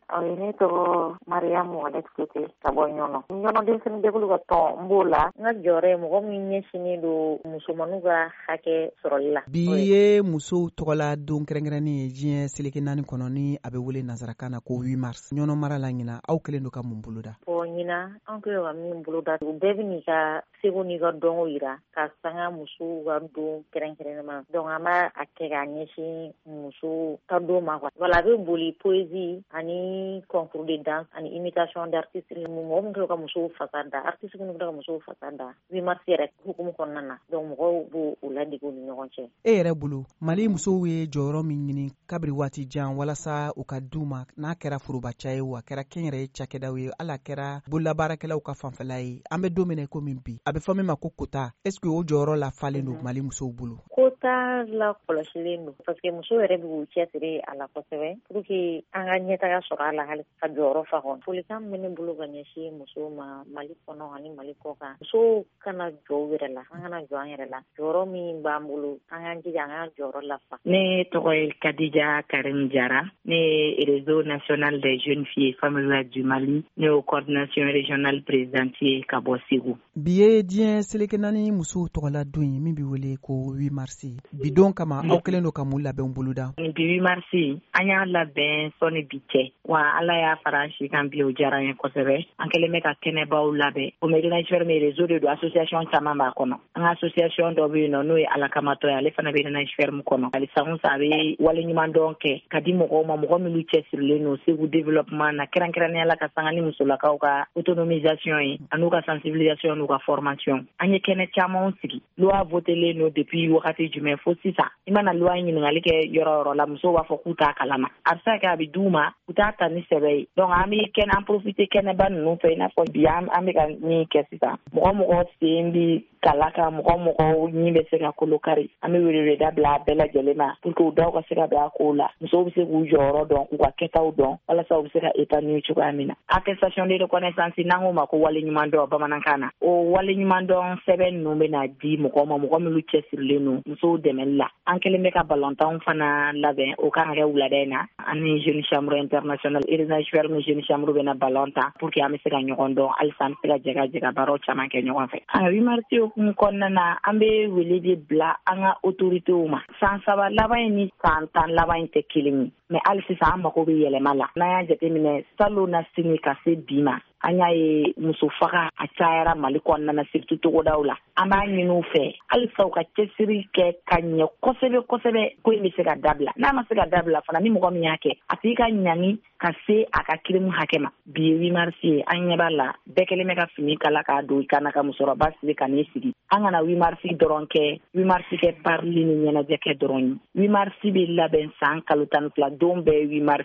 ne tɔgɔ Mariamu Alexete ka bɔ Ɲɔnɔ. Ɲɔnɔ denmisɛnnin jɛkulu ka tɔn n b'o la. N ka jɔyɔrɔ ye mɔgɔ min ɲɛsinnen don musomaninw ka hakɛ sɔrɔli la. Bi ye musow tɔgɔla don kɛrɛnkɛrɛnnen ye diɲɛ seleke 4 kɔnɔ ni a bɛ wele nansarakan na ko 8 mars. Ɲɔnɔ mara la ɲina aw kɛlen don ka mun boloda? Ɲina an kɛlen ka min boloda u bɛɛ bɛ n'i ka seko n'i ka dɔnko yira ka sanga musow ka don kɛrɛnkɛrɛnnama. Donc an b'a kɛ k'a ɲɛsin musow ka don ma quoi. Voilà, a bɛ boli poésie ani concours de danse ani imitation d'artiste. Mɔgɔ min kɛlen ka musow fasa da, artiste minnu kɛlen ka musow fasa da 8 mars yɛrɛ hukumu kɔnɔna na. Donc mɔgɔw b'o ladege u ni ɲɔgɔn cɛ. E yɛrɛ bolo Mali musow ye jɔyɔrɔ min ɲini kabiri waati jan walasa u ka d'u ma n'a kɛra forobaca ye wa kɛra kɛnyɛrɛye cakɛdaw ye ala kɛra bololabaarakɛlaw ka fanfɛla ye an bɛ don min na komi bi a bɛ fɔ min ma ko quota est-ce que o jɔyɔrɔ la falen don Mali musow bolo? Quota la kɔlɔsilen don parce que musow yɛrɛ b'u cɛsiri a la kosɛbɛ pour que an ka ɲɛtaga sɔrɔ a la hali ka jɔyɔrɔ fa kɔnɔ. Folikan min bɛ ne bolo ka ɲɛsin musow ma Mali kɔnɔ ani Mali kɔkan. Musow kana jɔ u yɛrɛ la, an kana jɔ an yɛrɛ la. Jɔyɔrɔ min b'an bolo an k'an jija an ka jɔyɔrɔ lafa. Ne tɔgɔ ye Kadija Karim Jara, ne ye réseau national des jeunes filles familiales du Mali, ne ye coordination régionale présidente ye ka bɔ Segu. Bi ye diɲɛ seleke 4 musow tɔgɔla don ye min bɛ wele ko 8 mars. Bi don kama aw kɛlen don ka mun labɛn boloda? Bi 8 mars an y'a labɛn sɔni bi cɛ wa ala y'a fara an si kan bi o diyara an ye kosɛbɛ. An kɛlen bɛ ka kɛnɛbaw labɛn. O ménagère mais réseau de association caman b'a kɔnɔ. An ka association dɔ bɛ yen nɔ n'o ye Alakamatɔ ye ale fana bɛ ménagère mu kɔnɔ. Halisa a bɛ waleɲumandɔn kɛ ka di mɔgɔw ma mɔgɔ minnu cɛsirilen don Segu développement na kɛrɛnkɛrɛnnenya la ka sanga ni musolakaw ka autonomisation ye an'u ka sensibilisation n'u ka formation. An ye kɛnɛ camanw sigi. Loi votelen don depuis wagati jumɛn fo sisan. I mana loi ɲininkali kɛ yɔrɔ yɔrɔ la musow b'a fɔ k'u t'a kalama. A bɛ se ka kɛ a bɛ d'u ma u t'a ta ni sɛbɛ ye. Donc an bɛ kɛnɛ an profiter kɛnɛba ninnu fɛ i n'a fɔ bi an bɛ ka min kɛ sisan. Mɔgɔ sen bi kala kan mɔgɔ ɲin bɛ se ka kolo kari. An bɛ weleweleda bila a bɛɛ lajɛlen ma pour que u daw ka se ka bɛn a kow la. Musow bɛ se k'u jɔyɔrɔ dɔn k'u ka kɛtaw dɔn walasa u bɛ se ka épanouir cogoya min na. Attestation de reconnaissance n'an k'o ma ko waleɲumandɔn bamanankan na. O waleɲumandɔn sɛbɛn ninnu bɛ na di mɔgɔw ma mɔgɔ minnu cɛsirilen don musow dɛmɛli la. An kɛlen bɛ ka balontanw fana labɛn o kan ka kɛ wulada in na ani jeune chambre internationale énergère ni jeune chambre bɛ na balontan pour que an bɛ se ka ɲɔgɔn dɔn halisa an bɛ se ka jɛka baaraw caman kɛ ɲɔgɔn fɛ. 8 mars hukumu kɔnɔna na an bɛ wele de bila an ka autoritéw ma. San 3 laban in ni san 10 laban in tɛ kelen ye mais hali sisan an mago bɛ yɛlɛma la. N'an y'a jateminɛ salon na sini ka se bi ma an y'a ye muso faga a cayara Mali kɔnɔna na surtout togodaw la. An b'a ɲini u fɛ halisa u ka cɛsiri kɛ ka ɲɛ kosɛbɛ ko in bɛ se ka dabila. N'a ma se ka dabila fana ni mɔgɔ min y'a kɛ a tigi ka ɲani ka se a ka kirimu hakɛ ma. Bi ye 8 mars ye an ɲɛ b'a la bɛɛ kɛlen bɛ ka fini kala k'a don i kana ka musokɔrɔba sigi ka n'i sigi. An kana 8 mars dɔrɔn kɛ 8 mars kɛ parli ni ɲɛnajɛ kɛ dɔrɔn ye. 8 mars bɛ labɛn san kalo 12 don bɛɛ 8 mars